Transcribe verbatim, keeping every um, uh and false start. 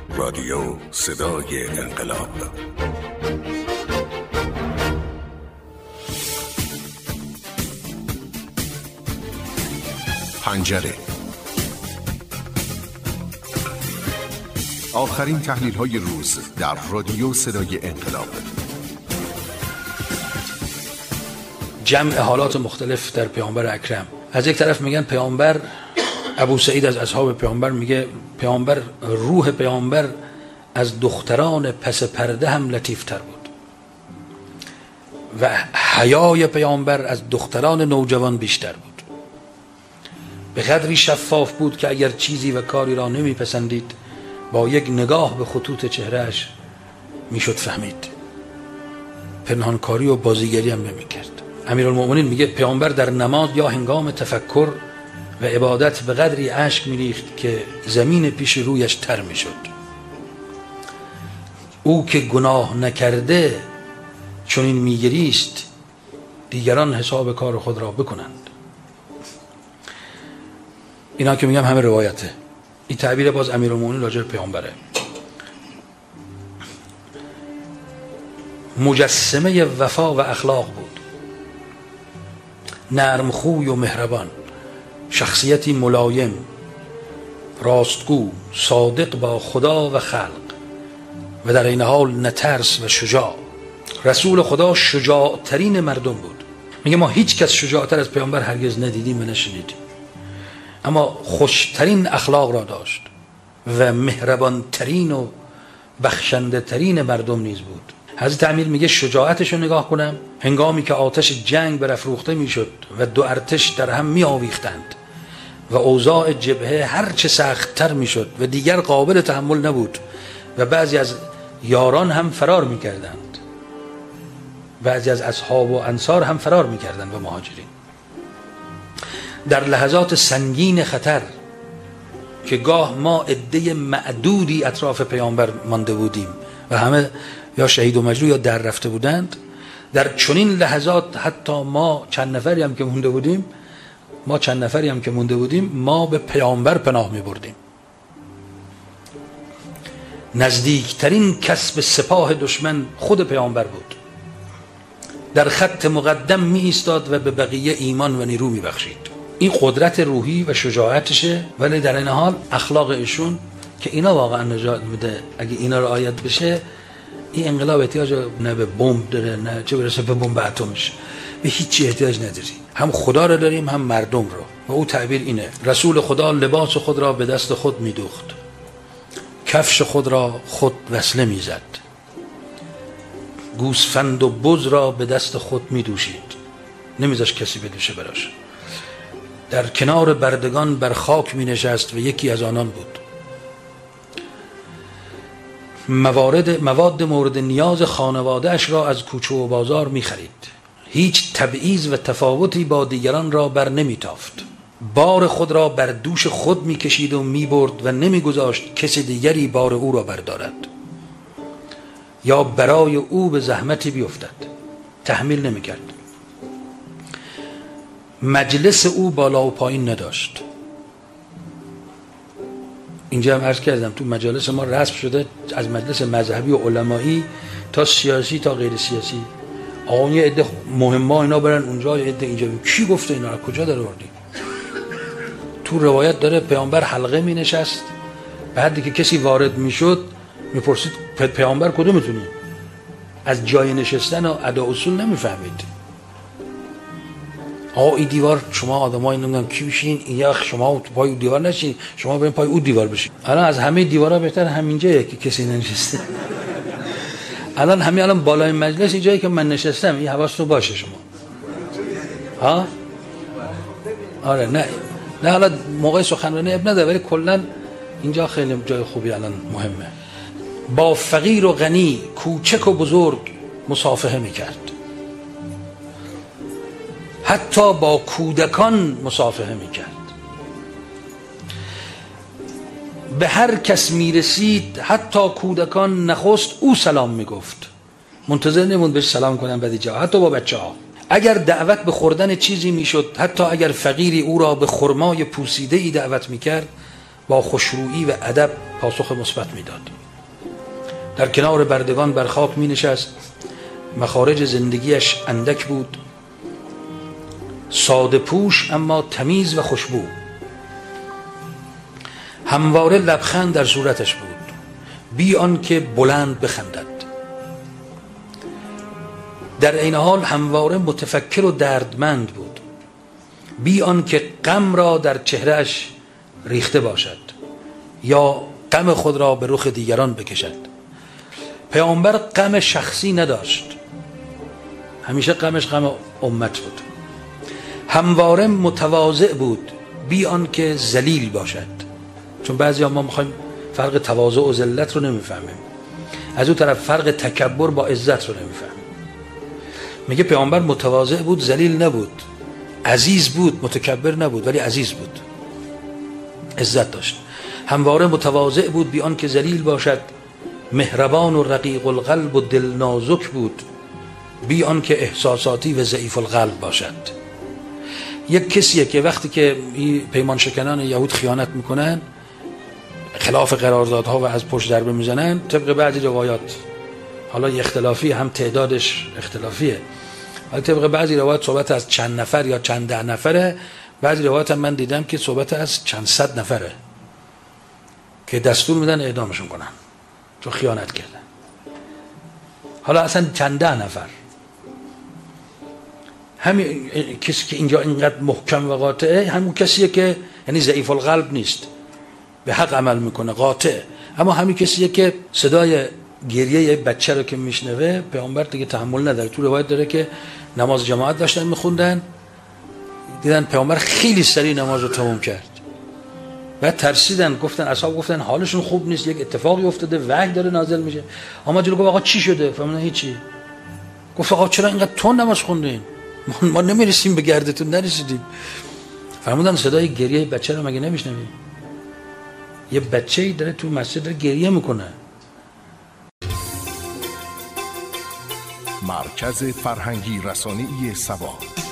رادیو صدای انقلاب. پنجره. آخرین تحلیل های روز در رادیو صدای انقلاب. جمع حالات مختلف در پیامبر اکرم. از یک طرف میگن پیامبر، ابو سعید از اصحاب پیامبر میگه پیامبر، روح پیامبر از دختران پس پرده هم لطیفتر بود و حیای پیامبر از دختران نوجوان بیشتر بود. به قدری شفاف بود که اگر چیزی و کاری را نمیپسندید با یک نگاه به خطوط چهرهش میشد فهمید. پنهانکاری و بازیگری هم نمیکرد. امیرالمؤمنین میگه پیامبر در نماز یا هنگام تفکر و عبادت به قدری اشک میریخت که زمین پیش رویش تر میشد. او که گناه نکرده چون این میگریست، دیگران حساب کار خود را بکنند. اینا که میگم همه روایته. این تعبیر باز امیرالمؤمنین راجع به پیامبره. مجسمه وفا و اخلاق بود، نرم خوی و مهربان، شخصیتی ملایم، راستگو، صادق با خدا و خلق و در این حال نه ترس و شجاع. رسول خدا شجاع ترین مردم بود. میگه ما هیچ کس شجاعتر از پیامبر هرگز ندیدیم و نشنیدیم، اما خوشترین اخلاق را داشت و مهربان ترین و بخشنده ترین مردم نیز بود. حضرت امیر میگه شجاعتش رو نگاه کنم، هنگامی که آتش جنگ برافروخته میشد و دو ارتش در هم می آویختند و اوضاع جبهه هر چه سخت‌تر میشد و دیگر قابل تحمل نبود و بعضی از یاران هم فرار میکردند، بعضی از اصحاب و انصار هم فرار میکردند و مهاجرین. در لحظات سنگین خطر که گاه ما عده معدودی اطراف پیامبر مانده بودیم و همه یا شهید و مجروح یا در رفته بودند، در چنین لحظات حتی ما چند نفری هم که مونده بودیم ما چند نفری هم که مونده بودیم ما به پیامبر پناه می بردیم. نزدیکترین کس به سپاه دشمن خود پیامبر بود. در خط مقدم می ایستاد و به بقیه ایمان و نیرو می بخشید. این قدرت روحی و شجاعتشه، ولی در این حال اخلاق ایشون که اینا واقعا نجات میده. اگه اینا رعایت بشه این انقلاب احتیاج نه به بمب داره، نه چه برسه به بمب اتمش، به هیچی احتیاج نداری. هم خدا رو داریم هم مردم رو. و او تعبیر اینه: رسول خدا لباس خود را به دست خود میدوخت، کفش خود را خود وصله میزد، گوسفند و بز را به دست خود میدوشید، نمیذاش کسی بدوشه براش. در کنار بردگان بر خاک می نشست و یکی از آنان بود. موارد مواد مورد نیاز خانواده اش را از کوچه و بازار می خرید. هیچ تبعیض و تفاوتی با دیگران را بر نمی تافت. بار خود را بر دوش خود می کشید و می برد و نمی گذاشت کسی دیگری بار او را بردارد یا برای او به زحمتی بیفتد. تحمیل نمی کرد. مجلس او بالا و پایین نداشت. اینجا هم عرض کردم تو مجالس ما رسم شده از مجلس مذهبی و علمایی تا سیاسی تا غیر سیاسی. آقا یه عده مهمه اینا برن اونجا، یه عده اینجا. کی گفته اینا رو؟ کجا داره وردی؟ تو روایت داره پیامبر حلقه می نشست، بعدی که کسی وارد می شد می پرسید پیامبر کدومتونی؟ از جای نشستن و ادا اصول نمی فهمید. آقا این دیوار شما آدمای نمیدونم کی بشین، این یخ شما تو پای اون دیوار نشین، شما برین پای اون دیوار بشین. الان از همه دیوارا بهتر همینجایه که کسی ننشسته. الان همین الان بالای مجلس اینجایی که من نشستم، این حواستون باشه شما. ها؟ آره نه نه حالا موقع سخنرانی اب نداره، ولی کلا اینجا خیلی جای خوبی الان مهمه. با فقیر و غنی، کوچک و بزرگ مصافحه میکرد. حتی با کودکان مصافحه میکرد. به هر کس میرسید، حتی کودکان، نخست او سلام میگفت. منتظر نموند بهش سلام کنن بعد جا. حتی با بچه ها اگر دعوت به خوردن چیزی میشد، حتی اگر فقیری او را به خرمای پوسیده ای دعوت میکرد، با خوشرویی و ادب پاسخ مثبت میداد. در کنار بردگان بر خاک می نشست. مخارج زندگیش اندک بود، ساده پوش اما تمیز و خوشبو. همواره لبخند در صورتش بود، بی آن که بلند بخندد. در این حال همواره متفکر و دردمند بود، بی آن که غم را در چهرهش ریخته باشد یا غم خود را به رخ دیگران بکشد. پیامبر غم شخصی نداشت، همیشه غمش غم امت بود. همواره متواضع بود، بی آن که ذلیل باشد. چون بعضی ما میخوایم فرق تواضع و ذلت رو نمیفهمیم، از اون طرف فرق تکبر با عزت رو نمیفهمیم. میگه پیامبر متواضع بود، ذلیل نبود، عزیز بود، متکبر نبود ولی عزیز بود، عزت داشت. همواره متواضع بود بی آن که ذلیل باشد. مهربان و رقیق القلب و دل نازک بود، بی آن که احساساتی و ضعیف القلب باشد. یک کسیه که وقتی که پیمان شکنان یهود خیانت میکنن، خلاف قراردادها و از پشت دربه میزنن، طبق بعضی روایات، حالا اختلافی، هم تعدادش اختلافیه، ولی طبق بعضی روایات صحبت از چند نفر یا چند ده نفره. بعضی روایات هم من دیدم که صحبت از چند صد نفره که دستور میدن اعدامشون کنن چون خیانت کردن. حالا اصلا چند ده نفر. همین کسی که اینجا اینقدر محکم و قاطعه، همون کسیه که یعنی ضعیف القلب نیست، به حق عمل میکنه، قاطع. اما همین کسیه که صدای گریه یک بچه رو که میشنوه، پیامبر دیگه تحمل نداره. تو روایت داره که نماز جماعت داشتن میخوندن، دیدن پیامبر خیلی سریع نماز رو تموم کرد، بعد ترسیدن، گفتن اصحاب گفتن حالشون خوب نیست، یک اتفاقی افتاده، وحی داره نازل میشه. اما جلو گفت آقا چی شده؟ فرمودن هیچی. گفت آقا چرا اینقدر تند نماز خوندین؟ ما نمیرسیم به گردتون، نرسیدیم. فرمودن صدای گریه بچه رو مگه نمیشنوی؟ یه بچه‌ای داره تو مسجد داره گریه میکنه. مرکز فرهنگی رسانه‌ای سبا.